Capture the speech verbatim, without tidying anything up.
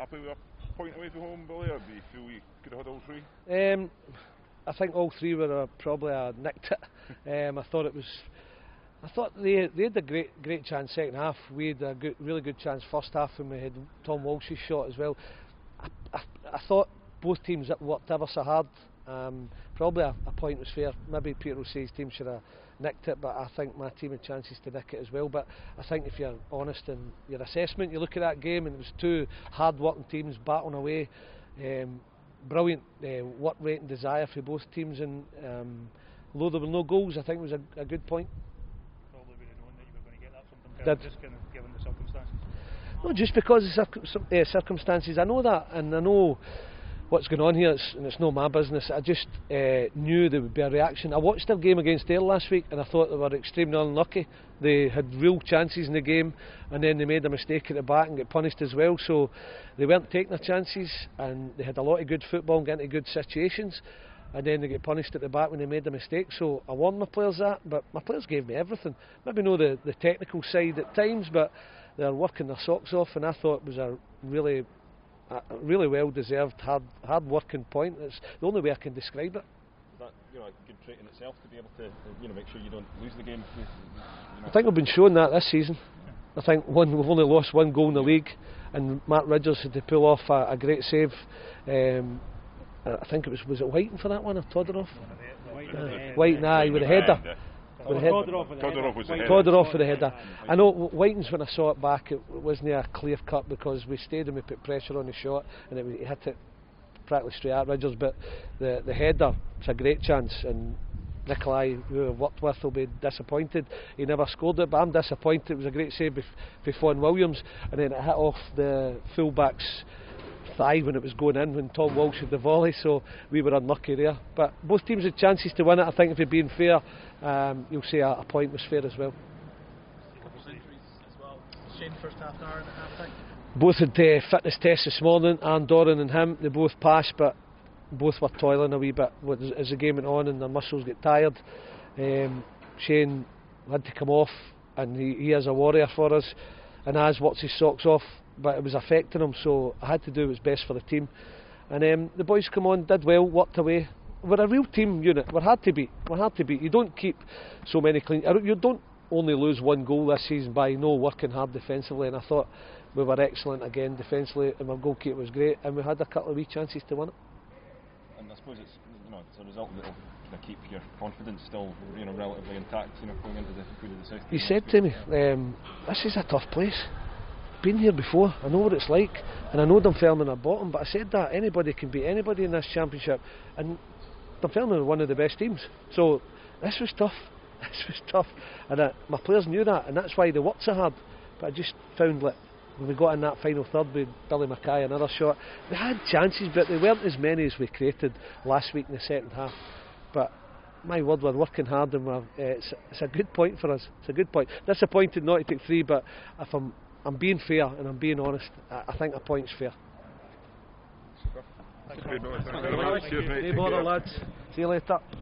happy with a point away from home, Billy, or do you feel you could have had all three? Um, I think all three were uh, probably uh, nicked it. um, I thought it was. I thought they they had a great great chance second half. We had a good, really good chance first half, and we had Tom Walsh's shot as well. I, I, I thought both teams worked ever so hard. Um, probably a, a point was fair. Maybe Peter O'Shea's team should have nicked it, but I think my team had chances to nick it as well. But I think if you're honest in your assessment, you look at that game and it was two hard-working teams battling away. Um, brilliant uh, work rate and desire for both teams, and um, although there were no goals, I think it was a, a good point. Probably would have known that you were going to get that from them, just kind of given the circumstances. No, just because of circum uh, circumstances. I know that, and I know what's going on here, it's, and it's not my business. I just uh, knew there would be a reaction. I watched their game against Ayr last week, and I thought they were extremely unlucky. They had real chances in the game, and then they made a mistake at the back and got punished as well. So they weren't taking their chances, and they had a lot of good football and getting into good situations, and then they get punished at the back when they made the mistake. So I warned my players that, but my players gave me everything. Maybe not the, the technical side at times, but they're working their socks off, and I thought it was a really a really well deserved hard hard working point. It's the only way I can describe it. Is that, you know, a good trait in itself to be able to, you know, make sure you don't lose the game? You know. I think we've been shown that this season. I think one, we've only lost one goal in the league, and Matt Ridgers had to pull off a, a great save. Um, I think it was was it Whiten for that one, or Todorov? Uh, Whiten, aye, with a header. With a head. Todorov was the header. Todorov for the header. I know Whiten's, when I saw it back, it wasn't a clear cut because we stayed and we put pressure on the shot, and it, he hit it practically straight at Ridgers. But the the header, it's a great chance, and Nikolai, who I've worked with, will be disappointed. He never scored it, but I'm disappointed. It was a great save for Fawn Williams, and then it hit off the fullback's thigh when it was going in, when Tom Walsh had the volley, so we were unlucky there. But both teams had chances to win it. I think if you're being fair, um, you'll say a, a point was fair as well. A couple of injuries as well. Shane first half an hour and a half time. Both had uh, fitness tests this morning, and Doran and him, they both passed, but both were toiling a wee bit as the game went on and their muscles get tired. Um, Shane had to come off, and he, he is a warrior for us, and has worked his socks off, but it was affecting him, so I had to do what was best for the team. And um, the boys come on, did well, worked away. We're a real team unit. We're hard to beat. We're hard to beat. You don't keep so many clean. You don't only lose one goal this season by no working hard defensively. And I thought we were excellent again defensively, and my goalkeeper was great, and we had a couple of wee chances to win it. And I suppose it's, you know, it's a result that will kind of keep your confidence still, you know, relatively intact, you know, going into the Queen of the South. He said to me, um, "This is a tough place. Been here before, I know what it's like, and I know Dunfermline are bottom, but I said that anybody can beat anybody in this championship, and Dunfermline are one of the best teams, so this was tough, this was tough, and uh, my players knew that, and that's why they worked so hard. But I just found that when we got in that final third with Billy Mackay, another shot, they had chances, but they weren't as many as we created last week in the second half. But my word, we're working hard, and we're, uh, it's, it's a good point for us. It's a good point. Disappointed not to take three, but if I'm I'm being fair and I'm being honest, I, I think a point's fair. Thanks very much. No bother, lads. See you later.